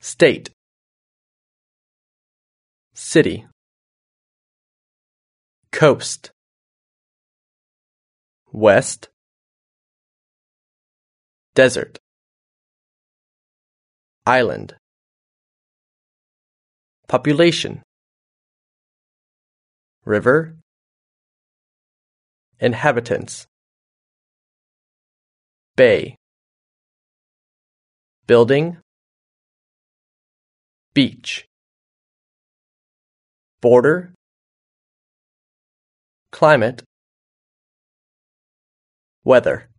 State. City. Coast. West. Desert. Island. Population. River. Inhabitants. Bay. Building. Beach. Border. Climate. Weather.